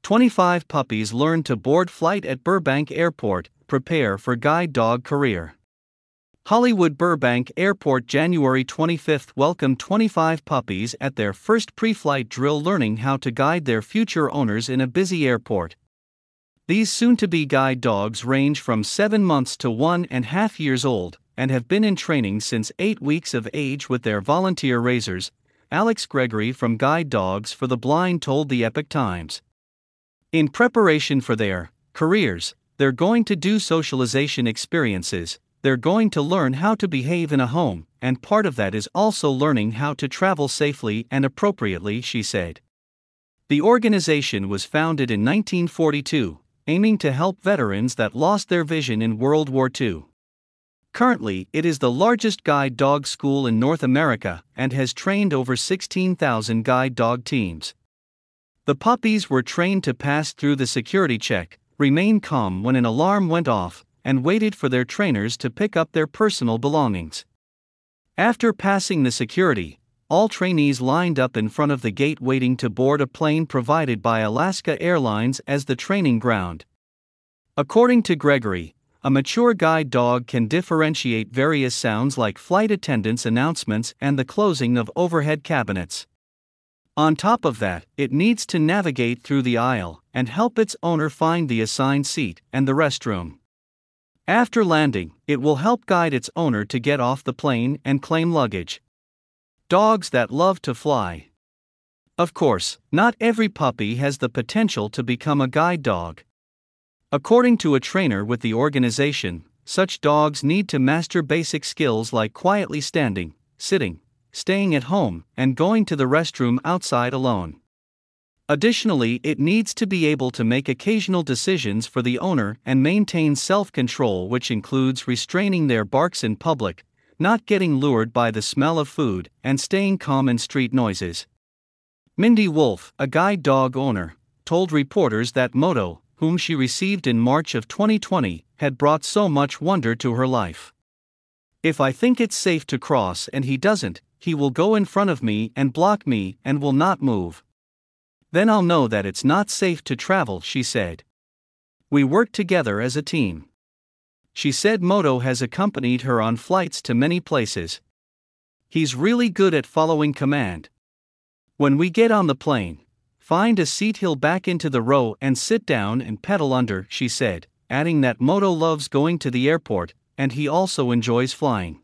25 puppies learn to board flight at Burbank Airport, prepare for guide dog career. Hollywood Burbank Airport January 25 welcomed 25 puppies at their first pre-flight drill learning how to guide their future owners in a busy airport. These soon-to-be guide dogs range from 7 months to 1.5 years old, and have been in training since 8 weeks of age with their volunteer raisers. Alex Gregory from Guide Dogs for the Blind told the Epoch Times. In preparation for their careers, they're going to do socialization experiences, they're going to learn how to behave in a home, and part of that is also learning how to travel safely and appropriately, she said. The organization was founded in 1942, aiming to help veterans that lost their vision in World War II. Currently, it is the largest guide dog school in North America and has trained over 16,000 guide dog teams. The puppies were trained to pass through the security check, remain calm when an alarm went off, and waited for their trainers to pick up their personal belongings. After passing the security, all trainees lined up in front of the gate waiting to board a plane provided by Alaska Airlines as the training ground. According to Gregory, a mature guide dog can differentiate various sounds like flight attendants' announcements and the closing of overhead cabinets. On top of that, it needs to navigate through the aisle and help its owner find the assigned seat and the restroom. After landing, it will help guide its owner to get off the plane and claim luggage. Dogs that love to fly. Of course, not every puppy has the potential to become a guide dog. According to a trainer with the organization, such dogs need to master basic skills like quietly standing, sitting, staying at home, and going to the restroom outside alone. Additionally, it needs to be able to make occasional decisions for the owner and maintain self-control, which includes restraining their barks in public, not getting lured by the smell of food, and staying calm in street noises. Mindy Wolf, a guide dog owner, told reporters that Moto, whom she received in March of 2020, had brought so much wonder to her life. If I think it's safe to cross and he doesn't, he will go in front of me and block me and will not move. Then I'll know that it's not safe to travel, she said. We work together as a team. She said Moto has accompanied her on flights to many places. He's really good at following command. When we get on the plane, find a seat, he'll back into the row and sit down and pedal under, she said, adding that Moto loves going to the airport, and he also enjoys flying.